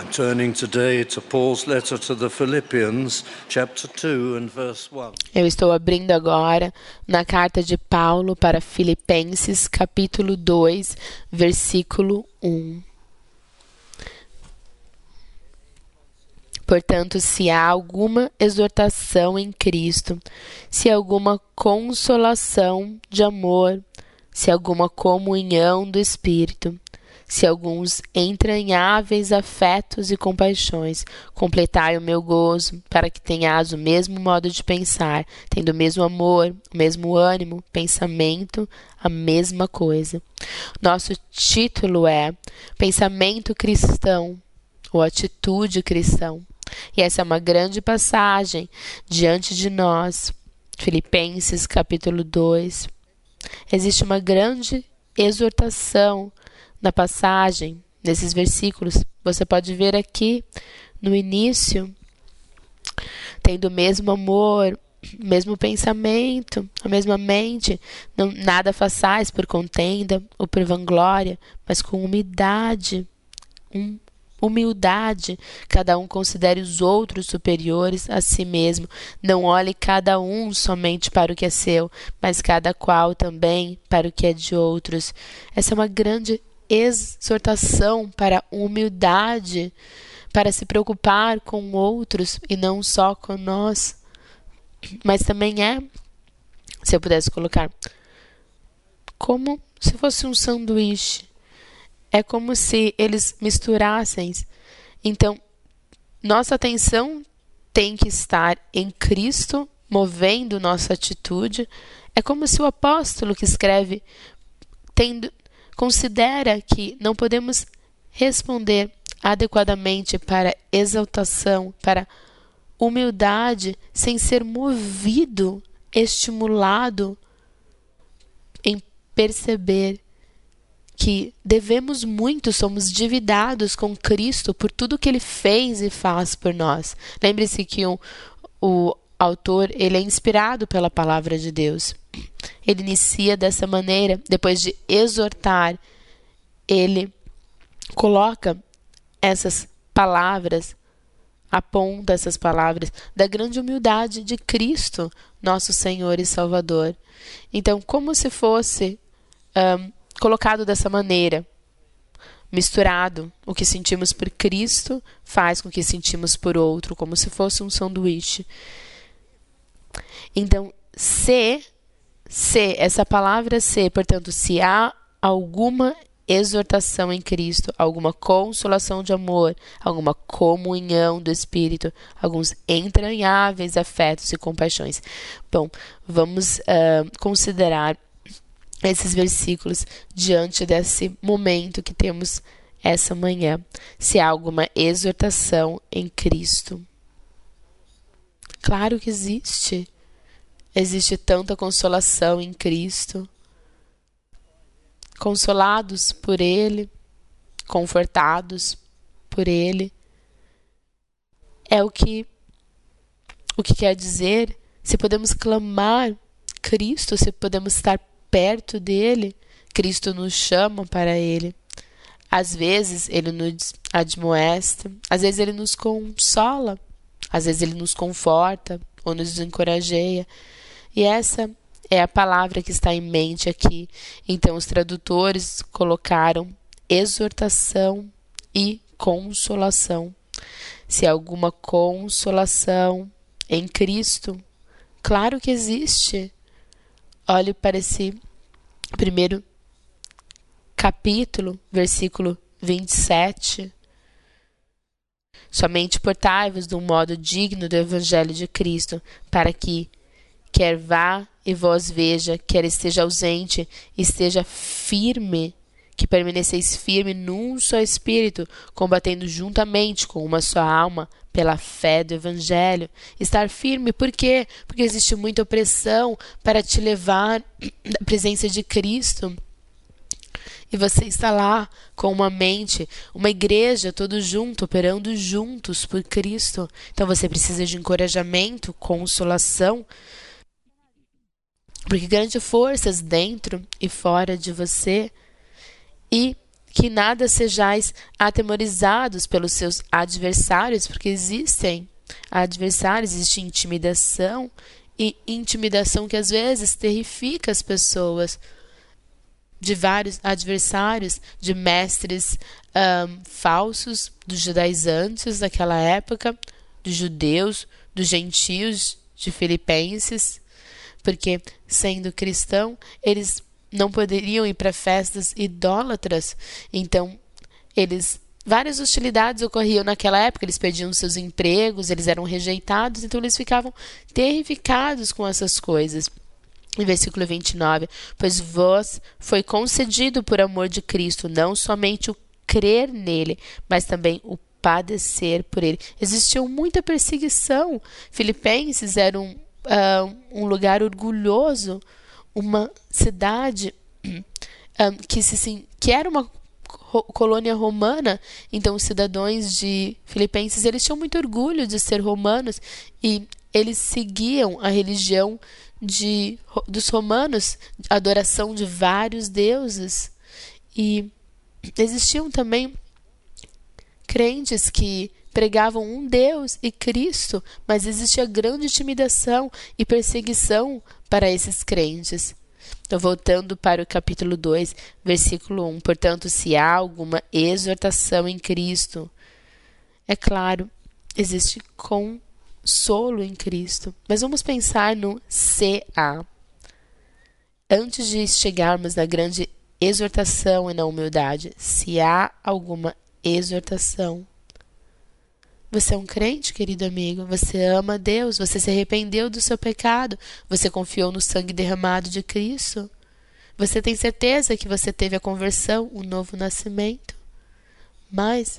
I'm turning today to Paul's letter to the Philippians, chapter 2 and verse 1. Eu estou abrindo agora na carta de Paulo para Filipenses, capítulo 2, versículo 1. Portanto, se há alguma exortação em Cristo, se há alguma consolação de amor, se há alguma comunhão do Espírito, se alguns entranháveis afetos e compaixões, completai o meu gozo, para que tenhais o mesmo modo de pensar, tendo o mesmo amor, o mesmo ânimo, pensamento, a mesma coisa. Nosso título é Pensamento Cristão, ou Atitude Cristão. E essa é uma grande passagem diante de nós. Filipenses, capítulo 2. Existe uma grande exortação na passagem, nesses versículos. Você pode ver aqui no início, tendo o mesmo amor, o mesmo pensamento, a mesma mente, não, nada façais por contenda ou por vanglória, mas com humildade, cada um considere os outros superiores a si mesmo. Não olhe cada um somente para o que é seu, mas cada qual também para o que é de outros. Essa é uma grande exortação para a humildade, para se preocupar com outros e não só com nós. Mas também se eu pudesse colocar, como se fosse um sanduíche. É como se eles misturassem. Então, nossa atenção tem que estar em Cristo, movendo nossa atitude. É como se o apóstolo que escreve considera que não podemos responder adequadamente para exaltação, para humildade, sem ser movido, estimulado em perceber que devemos muito, somos dividados com Cristo por tudo que Ele fez e faz por nós. Lembre-se que o autor, ele é inspirado pela palavra de Deus. Ele inicia dessa maneira, depois de exortar, ele coloca essas palavras, aponta essas palavras da grande humildade de Cristo, nosso Senhor e Salvador. Então, como se fosse colocado dessa maneira, misturado, o que sentimos por Cristo faz com que sentimos por outro, como se fosse um sanduíche. Então, essa palavra se, portanto, se há alguma exortação em Cristo, alguma consolação de amor, alguma comunhão do Espírito, alguns entranháveis afetos e compaixões. Bom, vamos considerar esses versículos diante desse momento que temos essa manhã. Se há alguma exortação em Cristo. Claro que existe. Existe tanta consolação em Cristo. Consolados por Ele, confortados por Ele. É o que quer dizer, se podemos clamar Cristo, se podemos estar perto dele, Cristo nos chama para Ele. Às vezes Ele nos admoesta, às vezes Ele nos consola, às vezes Ele nos conforta ou nos encorajeia. E essa é a palavra que está em mente aqui. Então os tradutores colocaram exortação e consolação. Se há alguma consolação em Cristo, claro que existe. Olhe para esse primeiro capítulo, versículo 27. Somente portai-vos de um modo digno do Evangelho de Cristo, para que, quer vá e vós veja, quer esteja ausente, esteja firme, que permaneceis firme num só Espírito, combatendo juntamente com uma só alma, pela fé do Evangelho. Estar firme, por quê? Porque existe muita opressão para te levar à presença de Cristo. E você está lá com uma mente, uma igreja, todos juntos, operando juntos por Cristo. Então você precisa de encorajamento, consolação, porque grandes forças dentro e fora de você. E que nada sejais atemorizados pelos seus adversários, porque existem adversários, existe intimidação, e intimidação que às vezes terrifica as pessoas, de vários adversários, de mestres falsos, dos judaizantes daquela época, dos judeus, dos gentios, de filipenses, porque, sendo cristão, eles não poderiam ir para festas idólatras. Então, várias hostilidades ocorriam naquela época, eles perdiam seus empregos, eles eram rejeitados, então eles ficavam terrificados com essas coisas. Em versículo 29, pois vos foi concedido por amor de Cristo, não somente o crer nele, mas também o padecer por ele. Existiu muita perseguição. Filipenses era um lugar orgulhoso, uma cidade que era uma colônia romana. Então os cidadãos de Filipenses, eles tinham muito orgulho de ser romanos e eles seguiam a religião dos romanos, a adoração de vários deuses. E existiam também crentes que pregavam um Deus e Cristo, mas existia grande intimidação e perseguição para esses crentes. Então, voltando para o capítulo 2, versículo 1. Portanto, se há alguma exortação em Cristo, é claro, existe consolo em Cristo. Mas vamos pensar no CA. Antes de chegarmos na grande exortação e na humildade, se há alguma exortação. Você é um crente, querido amigo, você ama a Deus, você se arrependeu do seu pecado, você confiou no sangue derramado de Cristo, você tem certeza que você teve a conversão, o novo nascimento, mas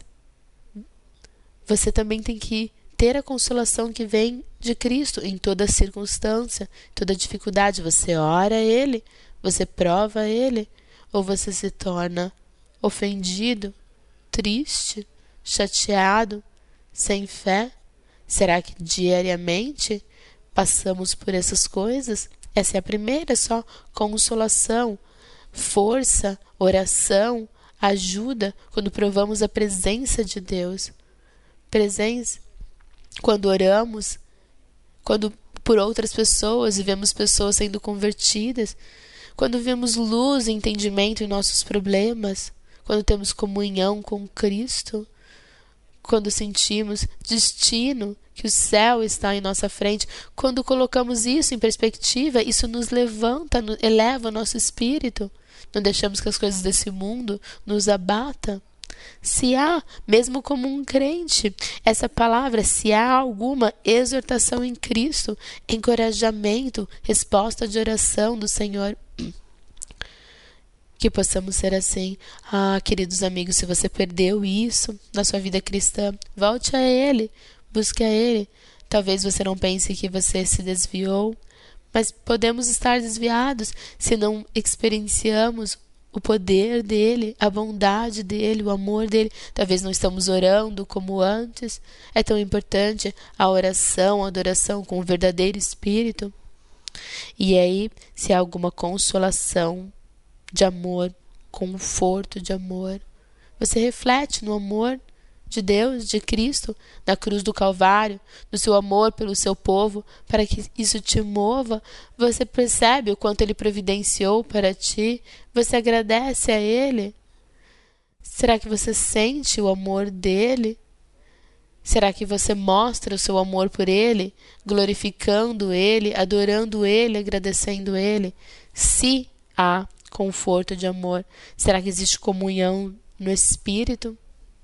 você também tem que ter a consolação que vem de Cristo em toda circunstância, toda dificuldade. Você ora a Ele, você prova a Ele, ou você se torna ofendido, triste, chateado, sem fé? Será que diariamente passamos por essas coisas? Essa é a primeira, só consolação, força, oração, ajuda, quando provamos a presença de Deus. Presença, quando oramos, quando por outras pessoas e vemos pessoas sendo convertidas, quando vemos luz e entendimento em nossos problemas, quando temos comunhão com Cristo, quando sentimos destino, que o céu está em nossa frente, quando colocamos isso em perspectiva, isso nos levanta, eleva o nosso espírito, não deixamos que as coisas desse mundo nos abatam. Se há, mesmo como um crente, essa palavra, se há alguma exortação em Cristo, encorajamento, resposta de oração do Senhor, que possamos ser assim. Queridos amigos, se você perdeu isso na sua vida cristã, volte a Ele, busque a Ele. Talvez você não pense que você se desviou, mas podemos estar desviados se não experienciamos o poder dEle, a bondade dEle, o amor dEle. Talvez não estamos orando como antes. É tão importante a oração, a adoração com o verdadeiro Espírito. E aí, se há alguma consolação de amor, conforto de amor, você reflete no amor de Deus, de Cristo, na cruz do Calvário, no seu amor pelo seu povo, para que isso te mova. Você percebe o quanto Ele providenciou para ti, você agradece a Ele. Será que você sente o amor dEle? Será que você mostra o seu amor por Ele, glorificando Ele, adorando Ele, agradecendo Ele? Se há conforto de amor, será que existe comunhão no Espírito?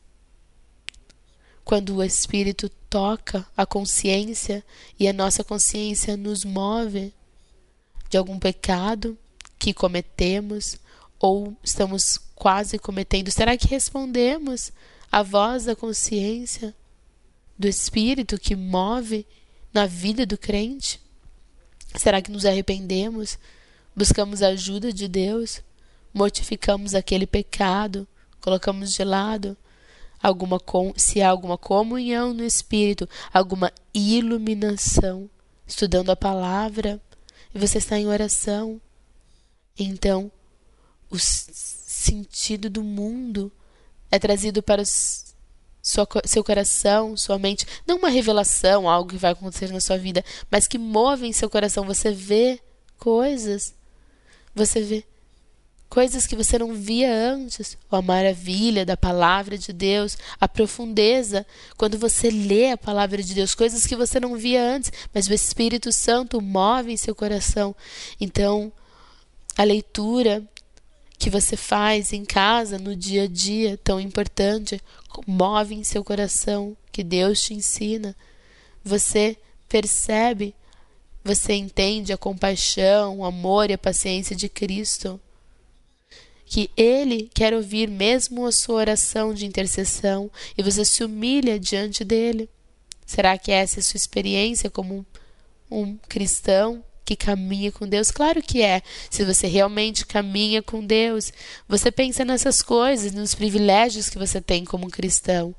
Quando o Espírito toca a consciência e a nossa consciência nos move de algum pecado que cometemos ou estamos quase cometendo, será que respondemos à voz da consciência do Espírito que move na vida do crente? Será que nos arrependemos? Buscamos a ajuda de Deus? Mortificamos aquele pecado? Colocamos de lado? Se há alguma comunhão no Espírito, alguma iluminação, estudando a palavra, e você está em oração, então o sentido do mundo é trazido para seu coração, sua mente. Não uma revelação, algo que vai acontecer na sua vida, mas que move em seu coração. Você vê coisas. Você vê coisas que você não via antes. A maravilha da palavra de Deus, a profundeza. Quando você lê a palavra de Deus, coisas que você não via antes, mas o Espírito Santo move em seu coração. Então, a leitura que você faz em casa, no dia a dia, tão importante, move em seu coração, que Deus te ensina. Você percebe, você entende a compaixão, o amor e a paciência de Cristo. Que Ele quer ouvir mesmo a sua oração de intercessão e você se humilha diante dEle. Será que essa é a sua experiência como um cristão que caminha com Deus? Claro que é. Se você realmente caminha com Deus, você pensa nessas coisas, nos privilégios que você tem como cristão.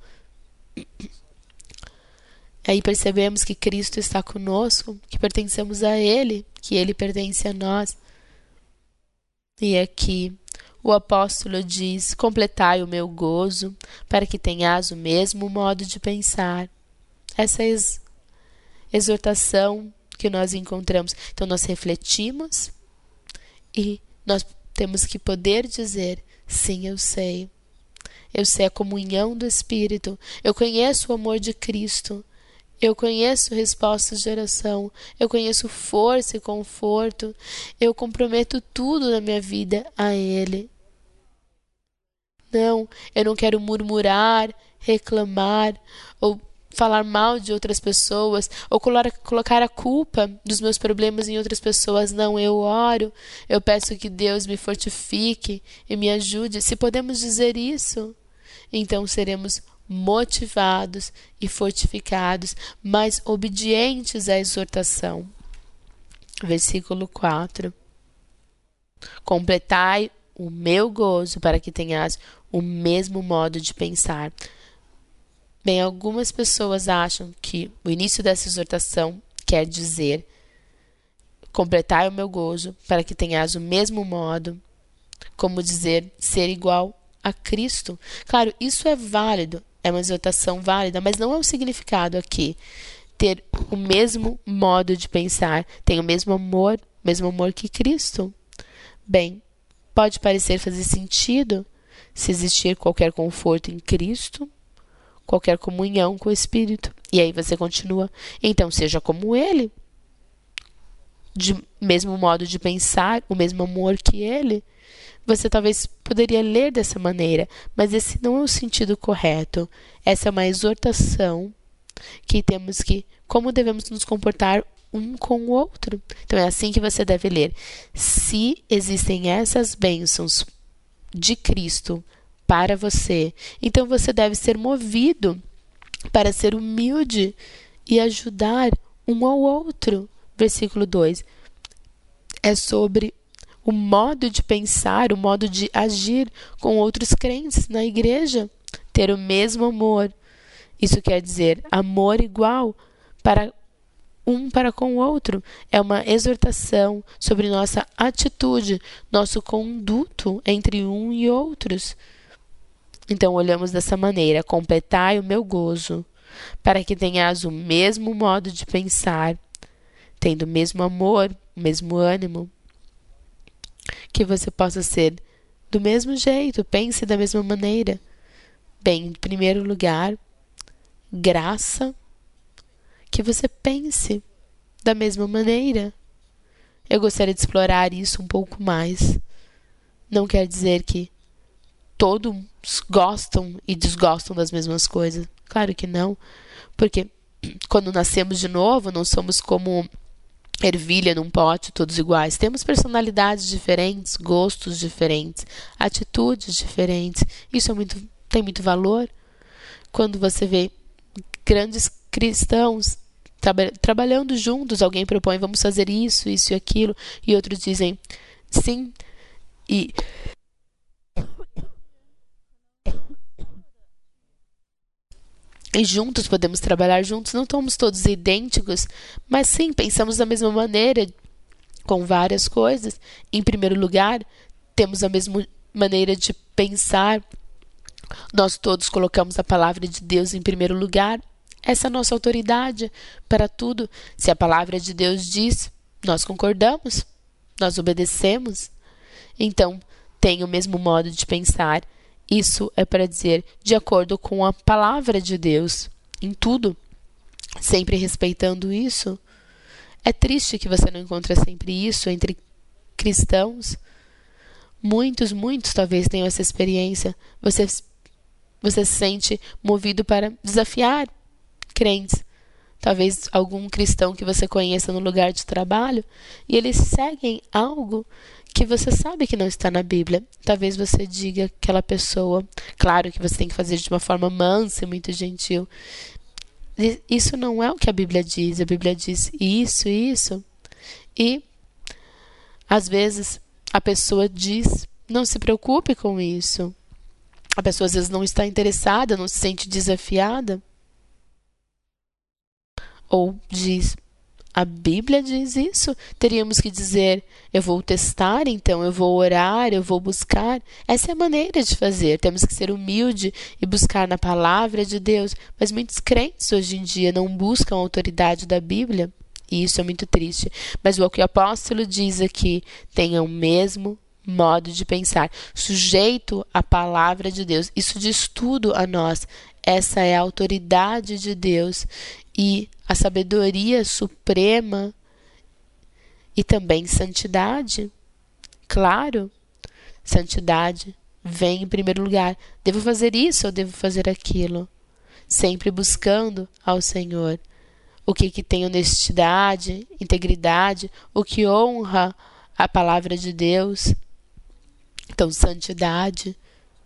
Aí percebemos que Cristo está conosco, que pertencemos a Ele, que Ele pertence a nós. E aqui o apóstolo diz: completai o meu gozo, para que tenhas o mesmo modo de pensar. Essa é a exortação que nós encontramos. Então nós refletimos e nós temos que poder dizer: sim, eu sei. Eu sei a comunhão do Espírito. Eu conheço o amor de Cristo. Eu conheço respostas de oração. Eu conheço força e conforto. Eu comprometo tudo na minha vida a Ele. Não, eu não quero murmurar, reclamar ou falar mal de outras pessoas ou colocar a culpa dos meus problemas em outras pessoas. Não, eu oro, eu peço que Deus me fortifique e me ajude. Se podemos dizer isso, então seremos motivados e fortificados, mas obedientes à exortação. Versículo 4. Completai o meu gozo para que tenhas o mesmo modo de pensar. Bem, algumas pessoas acham que o início dessa exortação quer dizer: completai o meu gozo para que tenhas o mesmo modo, como dizer ser igual a Cristo. Claro, isso é válido, é uma exortação válida, mas não é o significado aqui. Ter o mesmo modo de pensar, tem o mesmo amor que Cristo. Bem, pode parecer fazer sentido se existir qualquer conforto em Cristo, qualquer comunhão com o Espírito. E aí você continua: então seja como Ele, de mesmo modo de pensar, o mesmo amor que Ele. Você talvez poderia ler dessa maneira, mas esse não é o sentido correto. Essa é uma exortação que temos que, como devemos nos comportar um com o outro. Então é assim que você deve ler. Se existem essas bênçãos de Cristo para você, então você deve ser movido para ser humilde e ajudar um ao outro. Versículo 2. É sobre o modo de pensar, o modo de agir com outros crentes na igreja. Ter o mesmo amor. Isso quer dizer amor igual para com o outro. É uma exortação sobre nossa atitude, nosso conduto entre um e outros. Então olhamos dessa maneira: completai o meu gozo, para que tenhas o mesmo modo de pensar, tendo o mesmo amor, o mesmo ânimo. Que você possa ser do mesmo jeito, pense da mesma maneira. Bem, em primeiro lugar, graça, que você pense da mesma maneira. Eu gostaria de explorar isso um pouco mais. Não quer dizer que todos gostam e desgostam das mesmas coisas. Claro que não, porque quando nascemos de novo, não somos como ervilha num pote, todos iguais. Temos personalidades diferentes, gostos diferentes, atitudes diferentes. Isso tem muito valor. Quando você vê grandes cristãos trabalhando juntos, alguém propõe: vamos fazer isso, isso e aquilo, e outros dizem sim, e juntos podemos trabalhar juntos. Não somos todos idênticos, mas sim, pensamos da mesma maneira com várias coisas. Em primeiro lugar, temos a mesma maneira de pensar, nós todos colocamos a palavra de Deus em primeiro lugar. Essa é a nossa autoridade para tudo. Se a palavra de Deus diz, nós concordamos, nós obedecemos. Então, tem o mesmo modo de pensar. Isso é para dizer de acordo com a palavra de Deus, em tudo, sempre respeitando isso. É triste que você não encontre sempre isso entre cristãos. Muitos talvez tenham essa experiência. Você se sente movido para desafiar crentes. Talvez algum cristão que você conheça no lugar de trabalho, e eles seguem algo que você sabe que não está na Bíblia. Talvez você diga àquela pessoa, claro que você tem que fazer de uma forma mansa e muito gentil. Isso não é o que a Bíblia diz. A Bíblia diz isso. E, às vezes, a pessoa diz, não se preocupe com isso. A pessoa, às vezes, não está interessada, não se sente desafiada. Ou diz, a Bíblia diz isso. Teríamos que dizer, eu vou testar, então eu vou orar, eu vou buscar. Essa é a maneira de fazer. Temos que ser humilde e buscar na palavra de Deus. Mas muitos crentes hoje em dia não buscam a autoridade da Bíblia. E isso é muito triste. Mas o que o apóstolo diz aqui, tenha o mesmo modo de pensar, sujeito à palavra de Deus. Isso diz tudo a nós. Essa é a autoridade de Deus e a sabedoria suprema e também santidade. Claro, santidade vem em primeiro lugar. Devo fazer isso ou devo fazer aquilo? Sempre buscando ao Senhor. O que tem honestidade, integridade, o que honra a palavra de Deus. Então, santidade.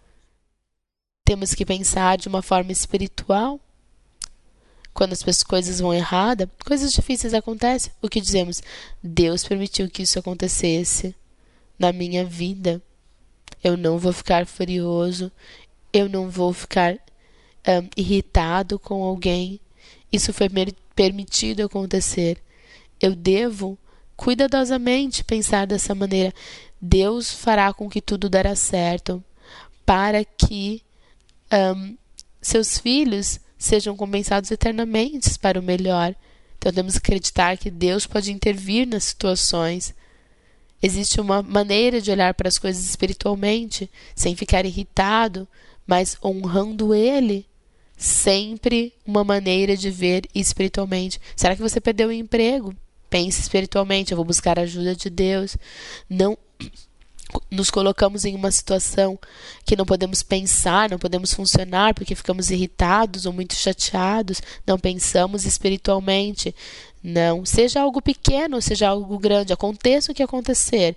Temos que pensar de uma forma espiritual. Quando as coisas vão errada, coisas difíceis acontecem. O que dizemos? Deus permitiu que isso acontecesse na minha vida. Eu não vou ficar furioso. Eu não vou ficar irritado com alguém. Isso foi permitido acontecer. Eu devo cuidadosamente pensar dessa maneira. Deus fará com que tudo dará certo para que seus filhos sejam compensados eternamente para o melhor. Então temos que acreditar que Deus pode intervir nas situações. Existe uma maneira de olhar para as coisas espiritualmente, sem ficar irritado, mas honrando Ele. Sempre uma maneira de ver espiritualmente. Será que você perdeu o emprego? Pense espiritualmente, eu vou buscar a ajuda de Deus. Não nos colocamos em uma situação que não podemos pensar, não podemos funcionar porque ficamos irritados ou muito chateados. Não pensamos espiritualmente. Não, seja algo pequeno, seja algo grande, aconteça o que acontecer.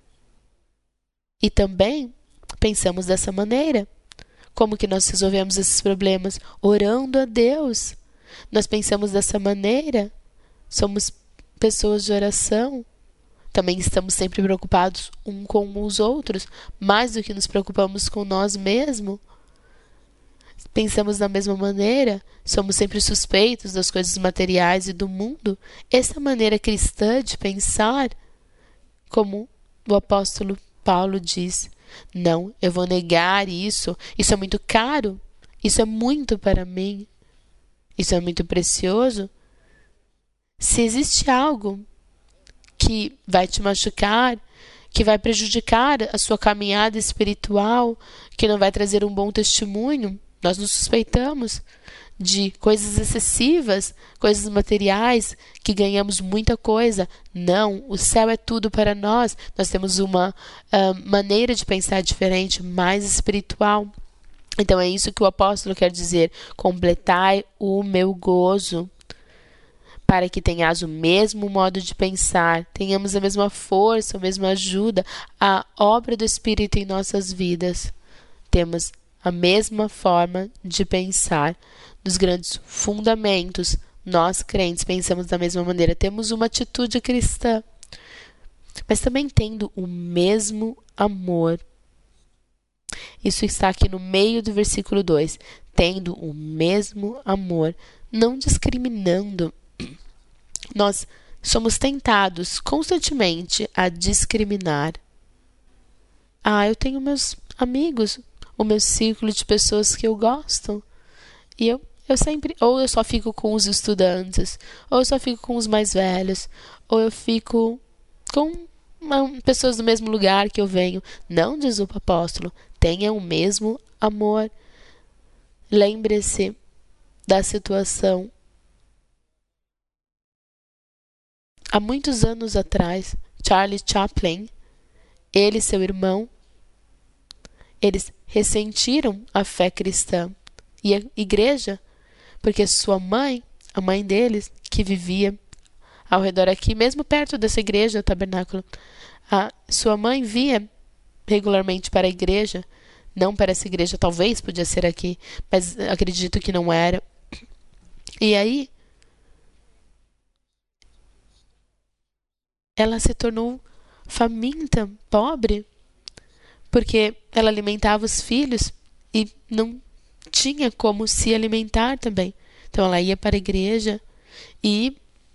E também pensamos dessa maneira. Como que nós resolvemos esses problemas? Orando a Deus. Nós pensamos dessa maneira. Somos pessoas de oração. Também estamos sempre preocupados um com os outros, mais do que nos preocupamos com nós mesmos. Pensamos da mesma maneira, somos sempre suspeitos das coisas materiais e do mundo. Essa maneira cristã de pensar, como o apóstolo Paulo diz, não, eu vou negar isso é muito caro, isso é muito para mim, isso é muito precioso. Se existe algo que vai te machucar, que vai prejudicar a sua caminhada espiritual, que não vai trazer um bom testemunho, nós nos suspeitamos de coisas excessivas, coisas materiais, que ganhamos muita coisa. Não, o céu é tudo para nós. Nós temos uma maneira de pensar diferente, mais espiritual. Então é isso que o apóstolo quer dizer. Completai o meu gozo, para que tenhas o mesmo modo de pensar, tenhamos a mesma força, a mesma ajuda, a obra do Espírito em nossas vidas. Temos a mesma forma de pensar. Nos grandes fundamentos, nós crentes pensamos da mesma maneira. Temos uma atitude cristã, mas também tendo o mesmo amor. Isso está aqui no meio do versículo 2. Tendo o mesmo amor, não discriminando. Nós somos tentados constantemente a discriminar, eu tenho meus amigos, o meu círculo de pessoas que eu gosto. E eu sempre, ou eu só fico com os estudantes, ou eu só fico com os mais velhos, ou eu fico com pessoas do mesmo lugar que eu venho. Não, diz o apóstolo, tenha o mesmo amor. Lembre-se da situação. Há muitos anos atrás, Charlie Chaplin, ele e seu irmão, eles ressentiram a fé cristã e a igreja, porque sua mãe, a mãe deles, que vivia ao redor aqui, mesmo perto dessa igreja, o tabernáculo, sua mãe via regularmente para a igreja, não para essa igreja, talvez podia ser aqui, mas acredito que não era. E aí, ela se tornou faminta, pobre, porque ela alimentava os filhos e não tinha como se alimentar também. Então ela ia para a igreja e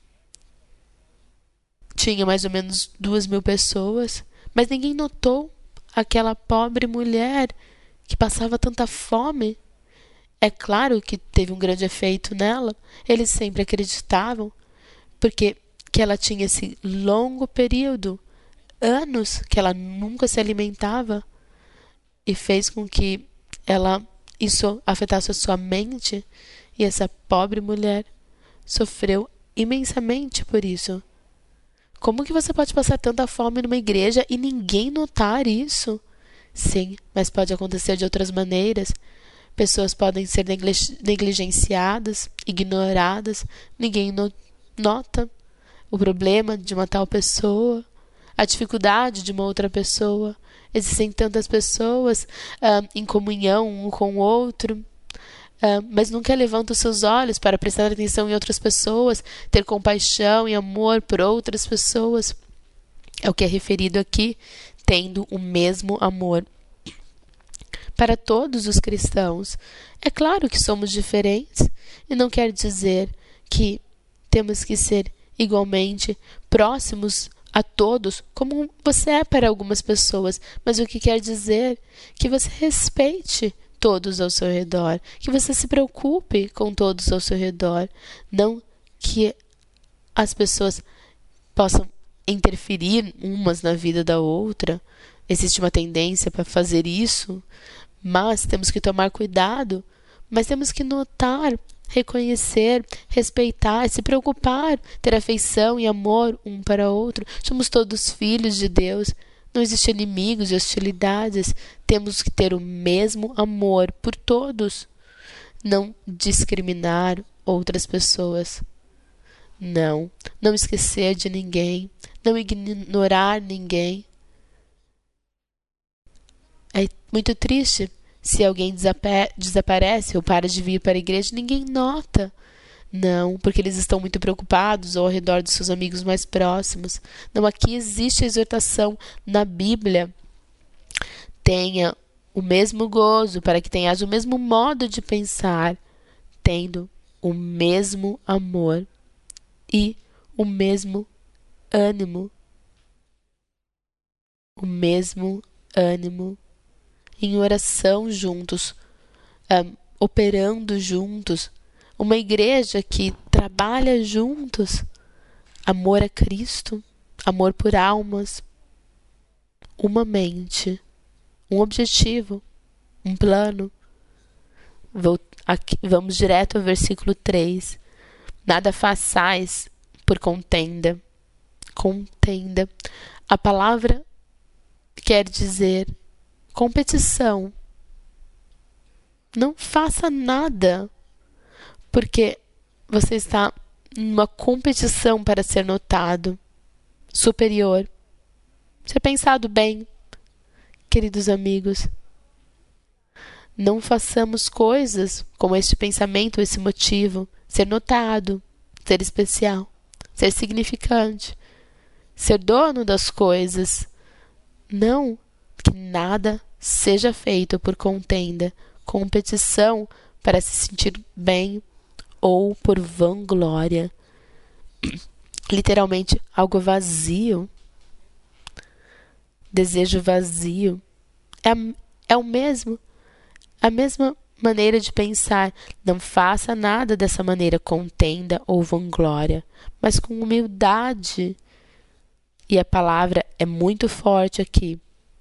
tinha mais ou menos 2.000 pessoas, mas ninguém notou aquela pobre mulher que passava tanta fome. É claro que teve um grande efeito nela, eles sempre acreditavam, porque que ela tinha esse longo período, anos, que ela nunca se alimentava, e fez com que isso afetasse a sua mente, e essa pobre mulher sofreu imensamente por isso. Como que você pode passar tanta fome numa igreja e ninguém notar isso? Sim, mas pode acontecer de outras maneiras. Pessoas podem ser negligenciadas, ignoradas, ninguém nota o problema de uma tal pessoa, a dificuldade de uma outra pessoa. Existem tantas pessoas em comunhão um com o outro, mas nunca levanta os seus olhos para prestar atenção em outras pessoas, ter compaixão e amor por outras pessoas. É o que é referido aqui, tendo o mesmo amor. Para todos os cristãos, é claro que somos diferentes, e não quer dizer que temos que ser igualmente próximos a todos, como você é para algumas pessoas, mas o que quer dizer que você respeite todos ao seu redor, que você se preocupe com todos ao seu redor, não que as pessoas possam interferir umas na vida da outra. Existe uma tendência para fazer isso, mas temos que tomar cuidado, mas temos que notar, reconhecer, respeitar, se preocupar, ter afeição e amor um para o outro. Somos todos filhos de Deus. Não existem inimigos e hostilidades. Temos que ter o mesmo amor por todos. Não discriminar outras pessoas. Não esquecer de ninguém. Não ignorar ninguém. É muito triste se alguém desaparece ou para de vir para a igreja e ninguém nota. Não, porque eles estão muito preocupados ao redor dos seus amigos mais próximos. Não, aqui existe a exortação na Bíblia. Tenha o mesmo gozo, para que tenhas o mesmo modo de pensar, tendo o mesmo amor e o mesmo ânimo. O mesmo ânimo. Em oração juntos, operando juntos, uma igreja que trabalha juntos, amor a Cristo, amor por almas, uma mente, um objetivo, um plano. Vamos direto ao versículo 3. Nada façais por contenda. Contenda. A palavra quer dizer competição. Não faça nada porque você está numa competição para ser notado, superior. Ser pensado bem, queridos amigos. Não façamos coisas com este pensamento, esse motivo. Ser notado, ser especial, ser significante, ser dono das coisas. Não que nada seja feito por contenda, competição para se sentir bem ou por vanglória. Literalmente, algo vazio. Desejo vazio. é o mesmo, a mesma maneira de pensar. Não faça nada dessa maneira contenda ou vanglória, mas com humildade. E a palavra é muito forte aqui.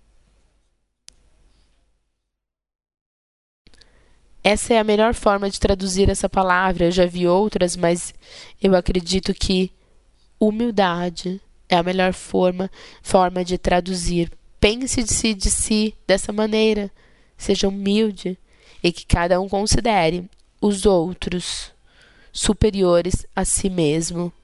Essa é a melhor forma de traduzir essa palavra. Eu já vi outras, mas eu acredito que humildade é a melhor forma de traduzir. Pense de si dessa maneira. Seja humilde e que cada um considere os outros superiores a si mesmo.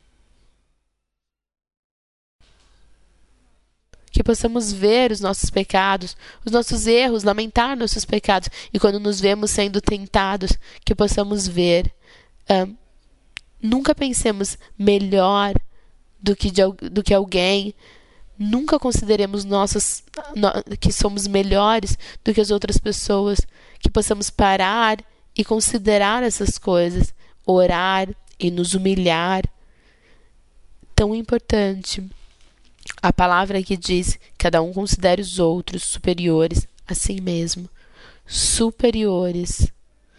Que possamos ver os nossos pecados, os nossos erros, lamentar nossos pecados. E quando nos vemos sendo tentados, que possamos ver. Nunca pensemos melhor do que alguém. Nunca consideremos que somos melhores do que as outras pessoas. Que possamos parar e considerar essas coisas. Orar e nos humilhar. Tão importante. A palavra que diz: cada um considere os outros superiores a si mesmo. Superiores.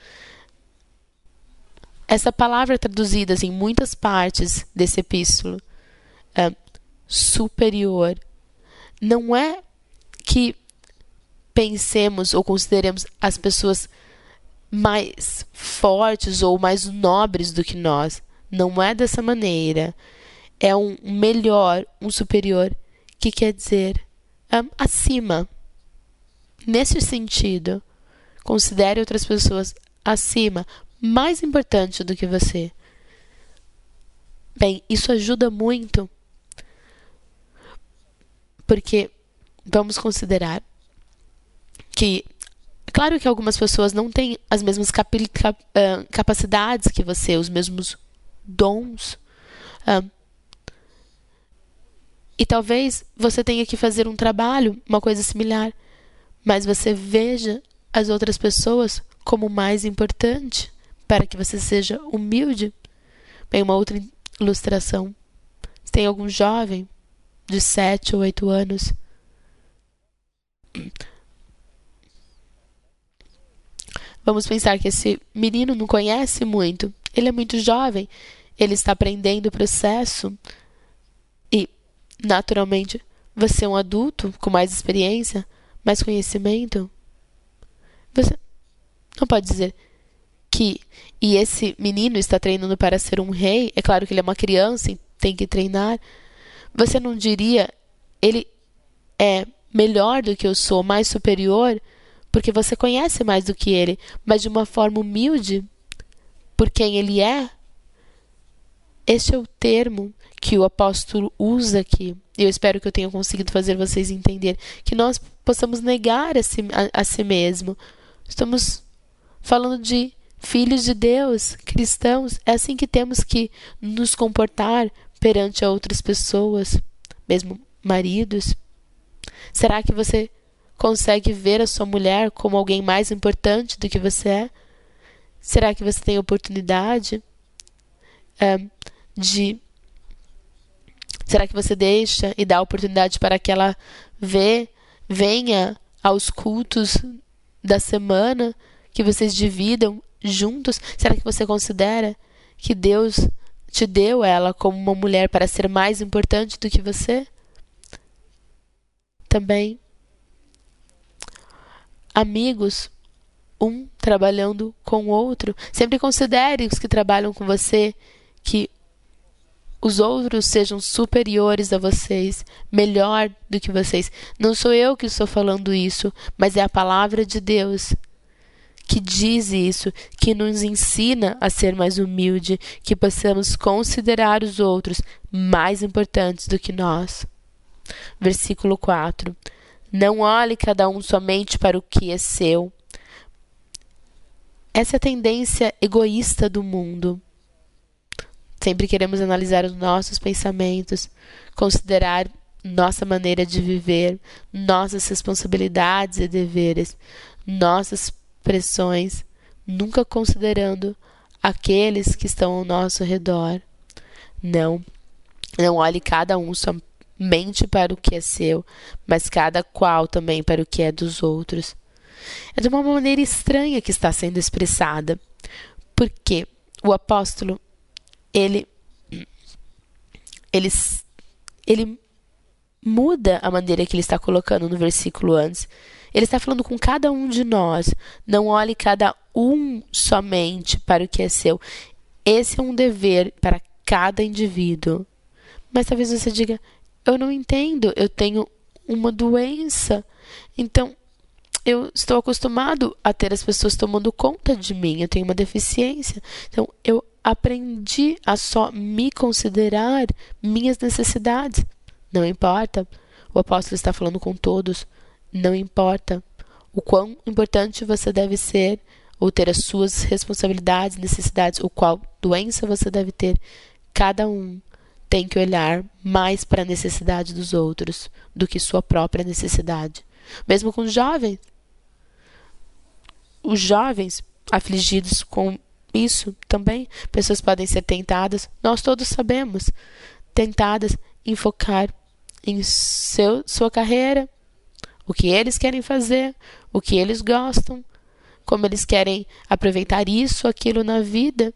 Essa palavra é traduzida em muitas partes desse epístolo. Superior. Não é que pensemos ou consideremos as pessoas mais fortes ou mais nobres do que nós. Não é dessa maneira. É um melhor, um superior, que quer dizer acima. Nesse sentido, considere outras pessoas acima, mais importante do que você. Bem, isso ajuda muito, porque vamos considerar que, claro que algumas pessoas não têm as mesmas capacidades que você, os mesmos dons. E talvez você tenha que fazer um trabalho, uma coisa similar, mas você veja as outras pessoas como mais importante para que você seja humilde. Bem, uma outra ilustração. Se tem algum jovem de 7 ou 8 anos, vamos pensar que esse menino não conhece muito. Ele é muito jovem, ele está aprendendo o processo. Naturalmente, você é um adulto com mais experiência, mais conhecimento. Você não pode dizer que... E esse menino está treinando para ser um rei. É claro que ele é uma criança e tem que treinar. Você não diria, ele é melhor do que eu sou, mais superior, porque você conhece mais do que ele, mas de uma forma humilde, por quem ele é. Este é o termo que o apóstolo usa aqui. E eu espero que eu tenha conseguido fazer vocês entender que nós possamos negar a si mesmo. Estamos falando de filhos de Deus, cristãos. É assim que temos que nos comportar perante a outras pessoas, mesmo maridos. Será que você consegue ver a sua mulher como alguém mais importante do que você é? Será que você tem oportunidade Será que você deixa e dá oportunidade para que ela venha aos cultos da semana, que vocês dividam juntos? Será que você considera que Deus te deu ela como uma mulher para ser mais importante do que você? Também, amigos, um trabalhando com o outro. Sempre considere os que trabalham com você, que os outros sejam superiores a vocês, melhor do que vocês. Não sou eu que estou falando isso, mas é a palavra de Deus que diz isso, que nos ensina a ser mais humilde, que possamos considerar os outros mais importantes do que nós. Versículo 4. Não olhe cada um somente para o que é seu. Essa é a tendência egoísta do mundo. Sempre queremos analisar os nossos pensamentos, considerar nossa maneira de viver, nossas responsabilidades e deveres, nossas pressões, nunca considerando aqueles que estão ao nosso redor. Não olhe cada um mente para o que é seu, mas cada qual também para o que é dos outros. É de uma maneira estranha que está sendo expressada, porque o apóstolo, ele muda a maneira que ele está colocando no versículo antes. Ele está falando com cada um de nós. Não olhe cada um somente para o que é seu. Esse é um dever para cada indivíduo. Mas talvez você diga, eu não entendo, eu tenho uma doença. Então, eu estou acostumado a ter as pessoas tomando conta de mim. Eu tenho uma deficiência. Então, eu aprendi a só me considerar minhas necessidades. Não importa. O apóstolo está falando com todos. Não importa o quão importante você deve ser ou ter as suas responsabilidades, necessidades, ou qual doença você deve ter. Cada um tem que olhar mais para a necessidade dos outros do que sua própria necessidade. Mesmo com os jovens. Os jovens afligidos com isso também, pessoas podem ser tentadas, nós todos sabemos, tentadas em focar em sua carreira, o que eles querem fazer, o que eles gostam, como eles querem aproveitar isso, aquilo na vida,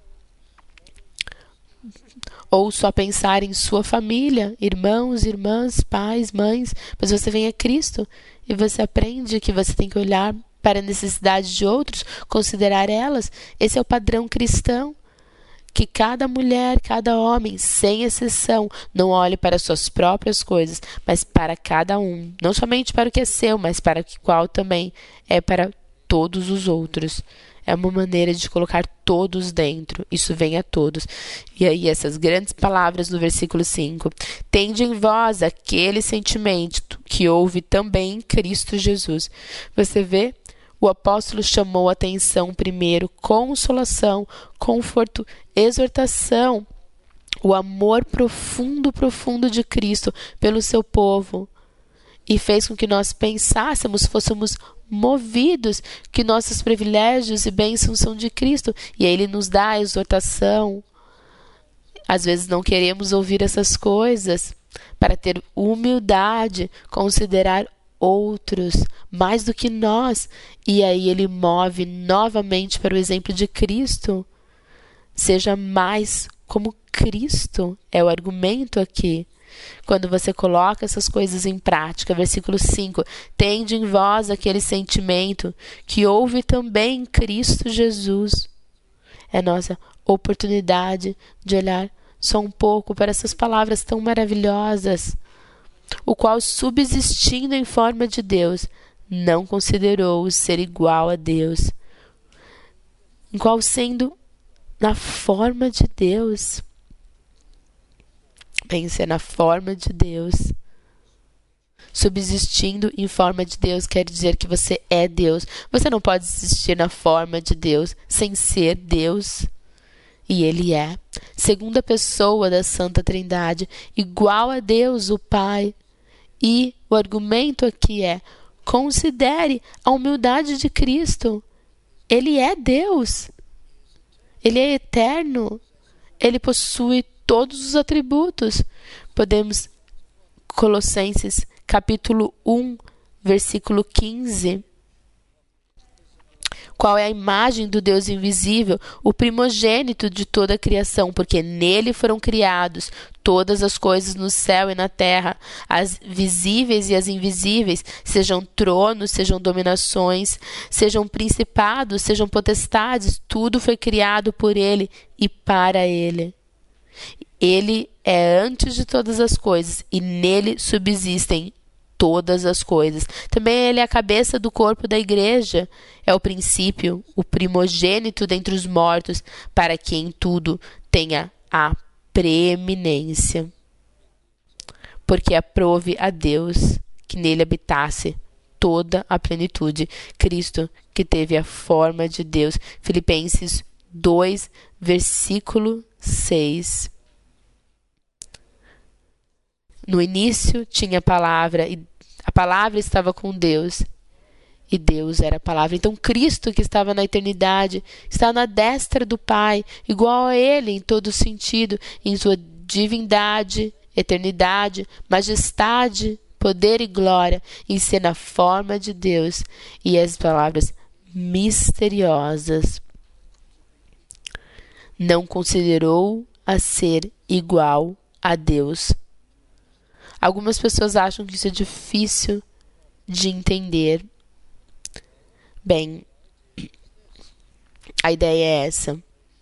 ou só pensar em sua família, irmãos, irmãs, pais, mães, mas você vem a Cristo e você aprende que você tem que olhar para a necessidade de outros, considerar elas. Esse é o padrão cristão. Que cada mulher, cada homem, sem exceção, não olhe para suas próprias coisas, mas para cada um. Não somente para o que é seu, mas para o qual também é para todos os outros. É uma maneira de colocar todos dentro. Isso vem a todos. E aí essas grandes palavras no versículo 5. Tende em vós aquele sentimento que houve também em Cristo Jesus. Você vê? O apóstolo chamou a atenção primeiro, consolação, conforto, exortação, o amor profundo, profundo de Cristo pelo seu povo. E fez com que nós pensássemos, fôssemos movidos, que nossos privilégios e bênçãos são de Cristo. E aí ele nos dá a exortação. Às vezes não queremos ouvir essas coisas, para ter humildade, considerar outros mais do que nós, e aí ele move novamente para o exemplo de Cristo. Seja mais como Cristo, é o argumento aqui. Quando você coloca essas coisas em prática, versículo 5, tende em vós aquele sentimento que houve também em Cristo Jesus. É nossa oportunidade de olhar só um pouco para essas palavras tão maravilhosas. O qual, subsistindo em forma de Deus, não considerou o ser igual a Deus. Em qual, sendo na forma de Deus. Pense na forma de Deus. Subsistindo em forma de Deus quer dizer que você é Deus. Você não pode existir na forma de Deus sem ser Deus. E Ele é. Segunda pessoa da Santa Trindade, igual a Deus, o Pai. E o argumento aqui é, considere a humildade de Cristo. Ele é Deus. Ele é eterno. Ele possui todos os atributos. Podemos, Colossenses, capítulo 1, versículo 15. Qual é a imagem do Deus invisível, o primogênito de toda a criação, porque nele foram criados todas as coisas no céu e na terra, as visíveis e as invisíveis, sejam tronos, sejam dominações, sejam principados, sejam potestades, tudo foi criado por ele e para ele. Ele é antes de todas as coisas e nele subsistem todas as coisas. Também ele é a cabeça do corpo da igreja, é o princípio, o primogênito dentre os mortos, para que em tudo tenha a preeminência. Porque aprove a Deus que nele habitasse toda a plenitude. Cristo, que teve a forma de Deus. Filipenses 2, versículo 6. No início tinha a palavra, e a palavra estava com Deus, e Deus era a palavra. Então Cristo, que estava na eternidade, está na destra do Pai, igual a Ele em todo sentido, em sua divindade eternidade, majestade, poder e glória em ser na forma de Deus, e as palavras misteriosas. Não considerou a ser igual a Deus. Algumas pessoas acham que isso é difícil de entender. Bem, a ideia é essa.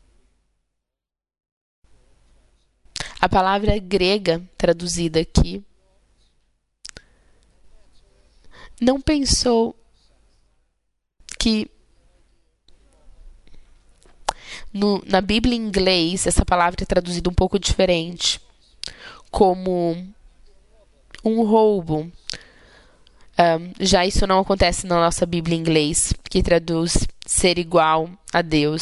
A palavra grega traduzida aqui não pensou que na Bíblia em inglês essa palavra é traduzida um pouco diferente, como um roubo. Já isso não acontece na nossa Bíblia em inglês, que traduz ser igual a Deus.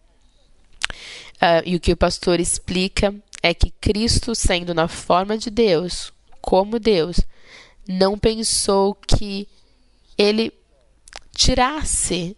E o que o pastor explica é que Cristo, sendo na forma de Deus, como Deus, não pensou que ele tirasse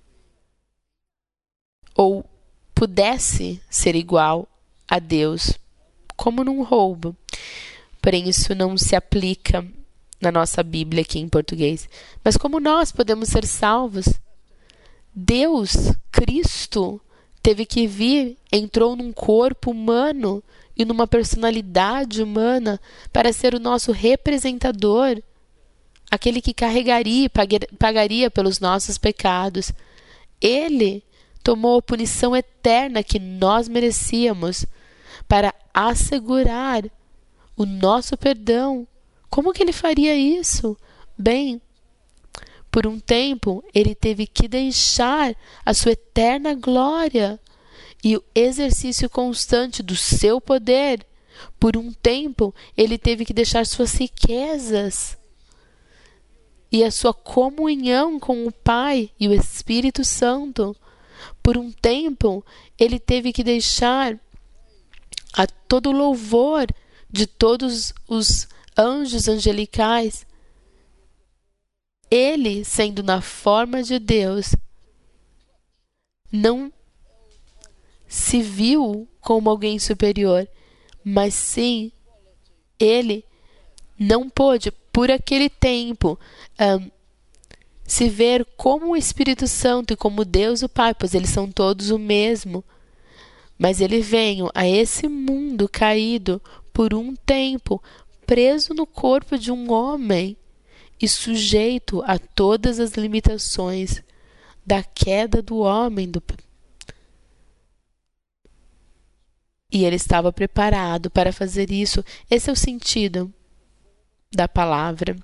ou pudesse ser igual a Deus, como num roubo. Porém, isso não se aplica na nossa Bíblia aqui em português. Mas como nós podemos ser salvos? Deus, Cristo, teve que vir, entrou num corpo humano e numa personalidade humana para ser o nosso representador, aquele que carregaria e pagaria pelos nossos pecados. Ele tomou a punição eterna que nós merecíamos para assegurar o nosso perdão. Como que ele faria isso? Bem, por um tempo, ele teve que deixar a sua eterna glória e o exercício constante do seu poder. Por um tempo, ele teve que deixar suas riquezas e a sua comunhão com o Pai e o Espírito Santo. Por um tempo, ele teve que deixar a todo o louvor de todos os anjos angelicais. Ele, sendo na forma de Deus, não se viu como alguém superior, mas sim, ele não pôde, por aquele tempo, se ver como o Espírito Santo e como Deus o Pai, pois eles são todos o mesmo. Mas ele veio a esse mundo caído por um tempo, preso no corpo de um homem e sujeito a todas as limitações da queda do homem. E ele estava preparado para fazer isso. Esse é o sentido da palavra.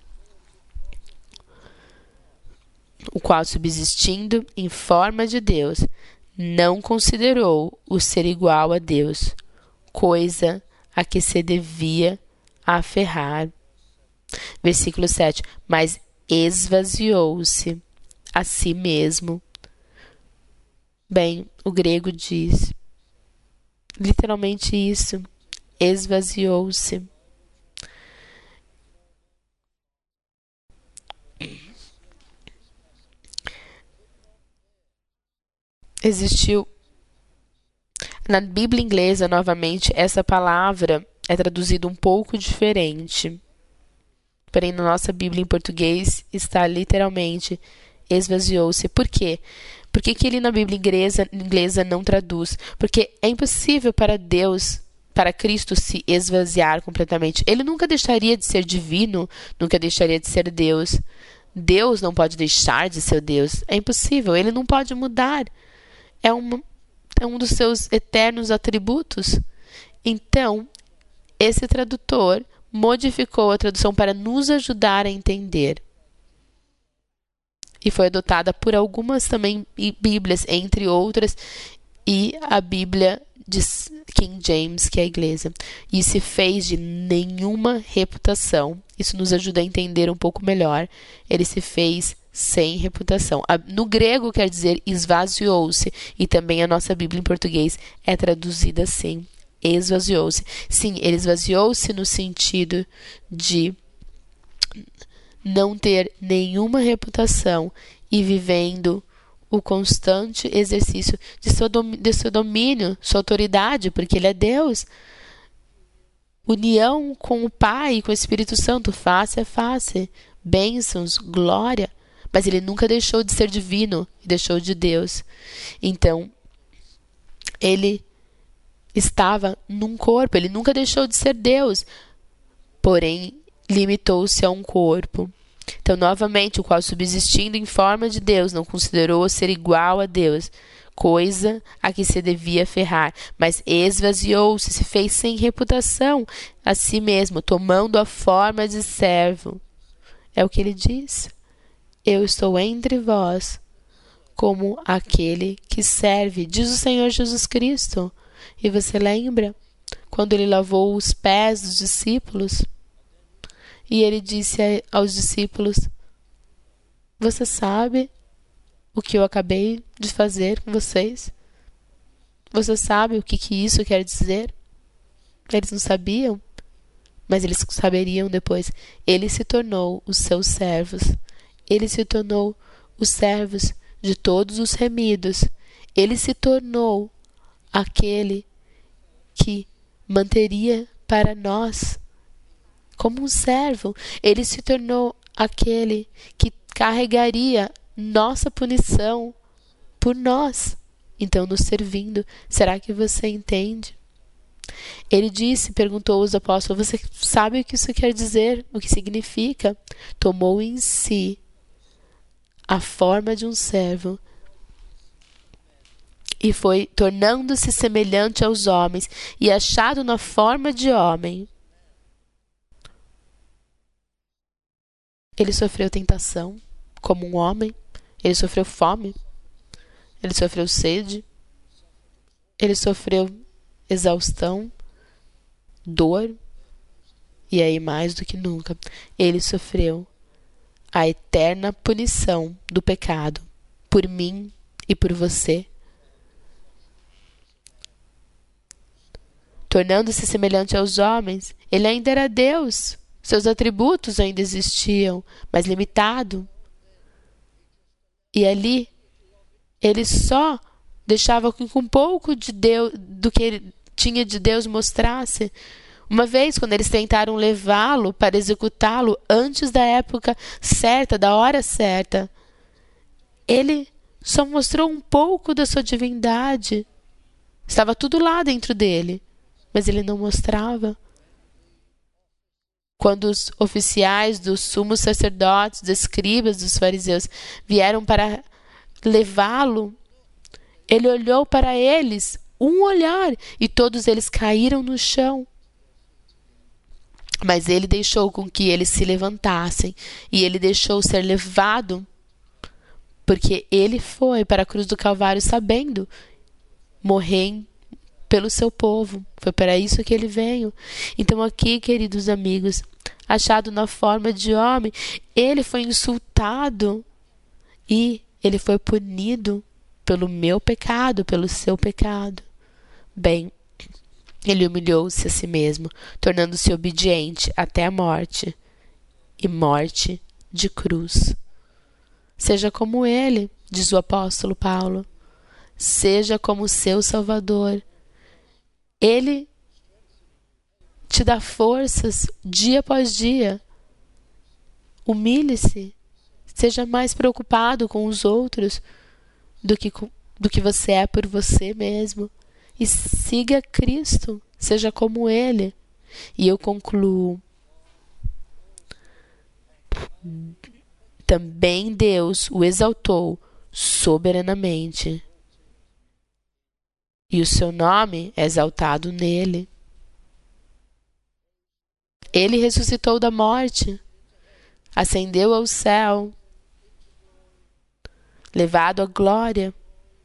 O qual, subsistindo em forma de Deus, não considerou o ser igual a Deus, coisa a que se devia aferrar. Versículo 7. Mas esvaziou-se a si mesmo. Bem, o grego diz literalmente isso. Esvaziou-se. Existiu. Na Bíblia inglesa, novamente, essa palavra é traduzida um pouco diferente. Porém, na nossa Bíblia em português está literalmente esvaziou-se. Por quê? Por que ele na Bíblia inglesa não traduz? Porque é impossível para Deus, para Cristo se esvaziar completamente. Ele nunca deixaria de ser divino, nunca deixaria de ser Deus. Deus não pode deixar de ser Deus. É impossível, ele não pode mudar. É um dos seus eternos atributos. Então, esse tradutor modificou a tradução para nos ajudar a entender. E foi adotada por algumas também Bíblias, entre outras, e a Bíblia de King James, que é a inglesa. E se fez de nenhuma reputação. Isso nos ajuda a entender um pouco melhor. Ele se fez sem reputação. No grego quer dizer esvaziou-se, e também a nossa Bíblia em português é traduzida assim, esvaziou-se. Sim, ele esvaziou-se no sentido de não ter nenhuma reputação e vivendo o constante exercício de seu domínio, sua autoridade, porque ele é Deus. união com o Pai e com o Espírito Santo, face a face, bênçãos, glória. Mas ele nunca deixou de ser divino e deixou de Deus. Então, ele estava num corpo, ele nunca deixou de ser Deus, porém limitou-se a um corpo. Então, novamente, o qual, subsistindo em forma de Deus, não considerou ser igual a Deus, coisa a que se devia aferrar, mas esvaziou-se, se fez sem reputação a si mesmo, tomando a forma de servo. É o que ele diz. Eu estou entre vós como aquele que serve, diz o Senhor Jesus Cristo. E você lembra quando ele lavou os pés dos discípulos? E ele disse aos discípulos: você sabe o que eu acabei de fazer com vocês? Você sabe o que isso quer dizer? Eles não sabiam, mas eles saberiam depois. Ele se tornou os seus servos. Ele se tornou os servos de todos os remidos. Ele se tornou aquele que manteria para nós como um servo. Ele se tornou aquele que carregaria nossa punição por nós, então nos servindo. Será que você entende? Ele disse, perguntou aos apóstolos: você sabe o que isso quer dizer? O que significa? Tomou em si a forma de um servo e foi tornando-se semelhante aos homens, e achado na forma de homem, ele sofreu tentação como um homem, ele sofreu fome, ele sofreu sede, ele sofreu exaustão, dor, e aí mais do que nunca, ele sofreu a eterna punição do pecado por mim e por você. Tornando-se semelhante aos homens, ele ainda era Deus. Seus atributos ainda existiam, mas limitado. E ali, ele só deixava que um pouco de Deus, do que ele tinha de Deus, mostrasse. Uma vez, quando eles tentaram levá-lo para executá-lo antes da época certa, da hora certa, ele só mostrou um pouco da sua divindade. Estava tudo lá dentro dele, mas ele não mostrava. Quando os oficiais dos sumos sacerdotes, dos escribas, dos fariseus vieram para levá-lo, ele olhou para eles, um olhar, e todos eles caíram no chão. Mas ele deixou com que eles se levantassem, e ele deixou ser levado, porque ele foi para a cruz do Calvário sabendo morrer pelo seu povo. Foi para isso que ele veio. Então aqui, queridos amigos, achado na forma de homem, ele foi insultado e ele foi punido pelo meu pecado, pelo seu pecado. Bem, ele humilhou-se a si mesmo, tornando-se obediente até a morte, e morte de cruz. Seja como ele, diz o apóstolo Paulo. Seja como seu Salvador. Ele te dá forças dia após dia. Humilhe-se. Seja mais preocupado com os outros do que você é por você mesmo. E siga Cristo. Seja como Ele. E eu concluo. Também Deus o exaltou soberanamente. E o seu nome é exaltado nele. Ele ressuscitou da morte, ascendeu ao céu, levado à glória.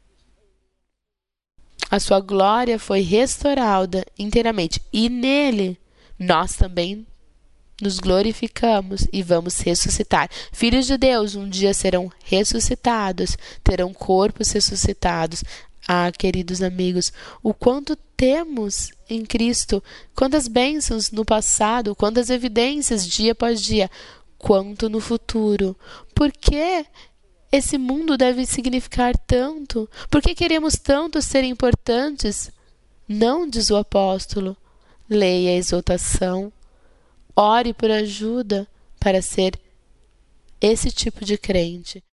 A sua glória foi restaurada inteiramente. E nele nós também nos glorificamos e vamos ressuscitar. Filhos de Deus um dia serão ressuscitados, terão corpos ressuscitados. Ah, queridos amigos, o quanto temos em Cristo, quantas bênçãos no passado, quantas evidências dia após dia, quanto no futuro. Por que esse mundo deve significar tanto? Por que queremos tanto ser importantes? Não, diz o apóstolo, leia a exortação, ore por ajuda para ser esse tipo de crente